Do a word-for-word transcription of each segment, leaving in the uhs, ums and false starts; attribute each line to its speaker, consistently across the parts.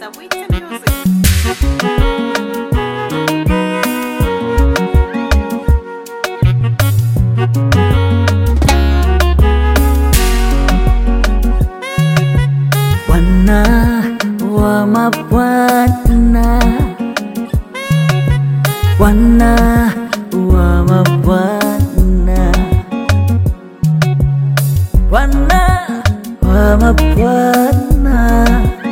Speaker 1: Sawiti Music.
Speaker 2: Bwana wa mabwana, Bwana wa mabwana, Bwana wa mabwana,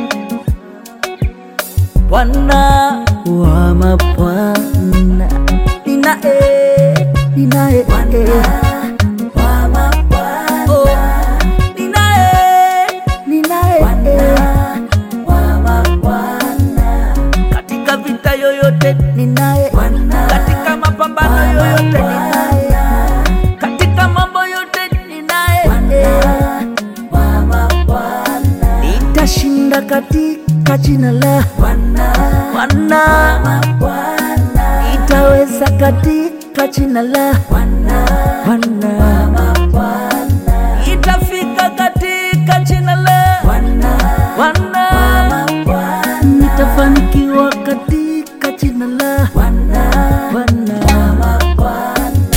Speaker 2: Bwana wa mabwana, ninae ninae Bwana wa mabwana, oh, ninae ninae Bwana wa mabwana, katika vita yoyote ninae Bwana, katika mapambano yoyote ninae, katika mambo yote ninae Bwana wa mabwana, nitashinda katika jina la Bwana Bwana wa mabwana, nitaweza katika jina la Bwana Bwana wa mabwana, nitafika katika jina la Bwana Bwana wa mabwana, nitafanikiwa katika jina la Bwana Bwana wa mabwana.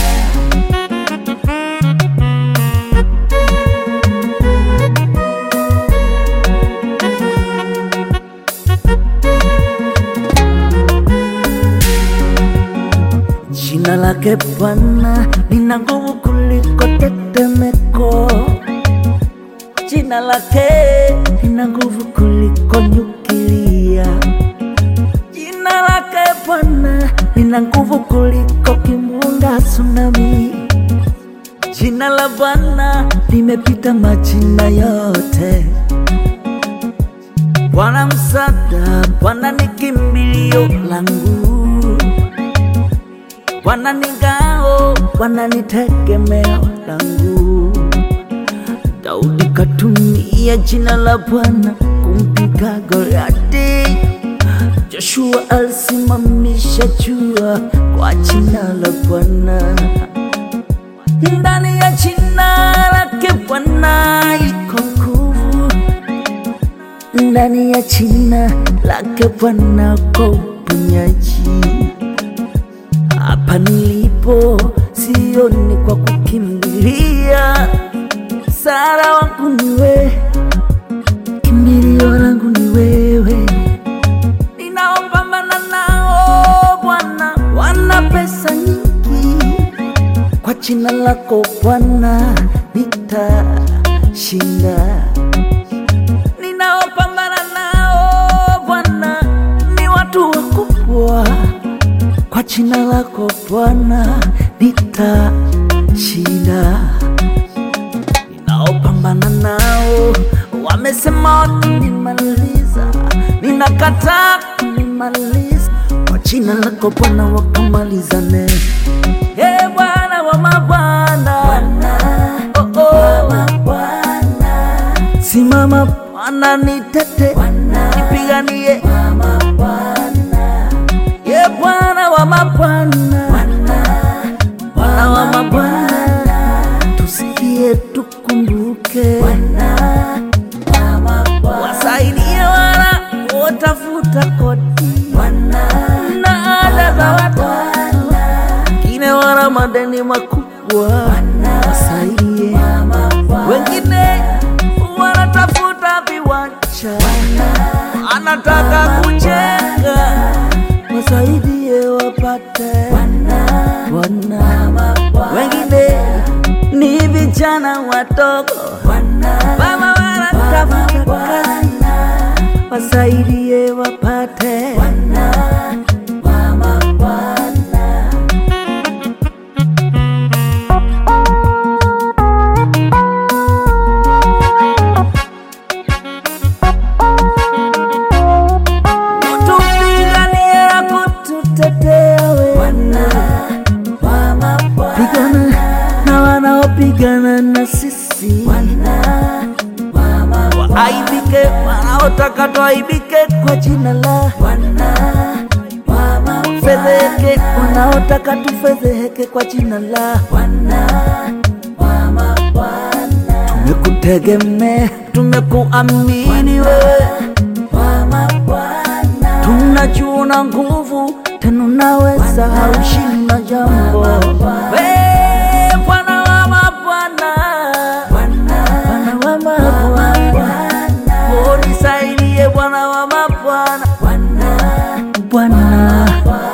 Speaker 2: Jina lake Bwana lina nguvu kuliko tetemeko, jina lake lina nguvu kuliko nyukilia, jina lake Bwana lina nguvu kuliko kimbunga tsunami, jina la Bwana limepita majina yote. Bwana msaada, Bwana ni kimbilio langu, Bwana ni ngao, Bwana ni tegemeo langu. Daudi katumia jina la Bwana kumpiga Goliati, Joshua alisimamisha jua kwa jina la Bwana. Ndani ya jina lake Bwana iko nguvu, ndani ya jina lake Bwana uko uponyaji. Hapa nilipo sioni kwa kukimbilia, msaada wangu ni wewe, kimbilio langu ni wewe. Ninaopambana nao Bwana wana pesa nyingi, kwa jina lako Bwana nitashinda. Ninaopambana nao Bwana ni watu wakubwa, kwa jina lako Bwana nitashinda. Ninaopambana nao wamesema watanimaliza, ninakataa kunimaliza, kwa jina lako Bwana wakamalizane. Hey Bwana wa mabwana, oh oh, simama Bwana nitete, nipiganie ye Bwana wa mabwana, Bwana wa mabwana, tusikie tukumbuke, wasaidie wana watafuta kodi na ada za watu, wengine wana madeni makubwa, wasaidie, wengine wanatafuta viwanja, anataka kujenga, wasaidie wapate Bwana. Wengine ni vijana wadogo, mama wanatafuta kazi, wasaidie wapate Bwana. Pigana na wanaopigana na sisi, waaibike wanaotaka tuaibike kwa jina la Bwana, fedheheke wanaotaka tufedheheke kwa jina la Bwana. Tumekutegemea, tumekuamini wewe, haushinda jambo. We Bwana wa mabwana, Bwana wa mabwana, unisaidie Bwana wa mabwana, Bwana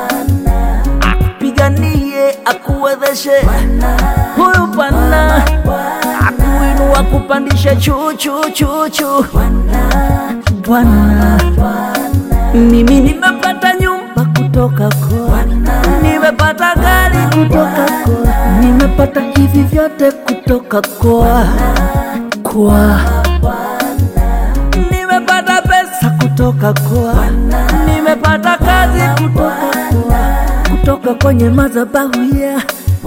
Speaker 2: akupiganie, akuwezeshe huyu Bwana, akuinua kupandisha juu juu juu juu. Bwana, mimi nimepata nyumba kutoka kwa, nimepata gari kutoka kwa, nimepata hivi vyote kutoka kwa kwa, nimepata pesa kutoka kwa, nimepata kazi kutoka kwa, kutoka kwenye madhabahu ya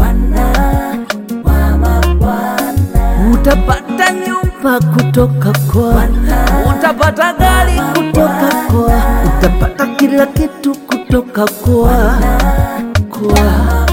Speaker 2: utapata nyumba kutoka kwa, utapata gari kutoka kwa, utapata kila kitu kutoka kwa kwa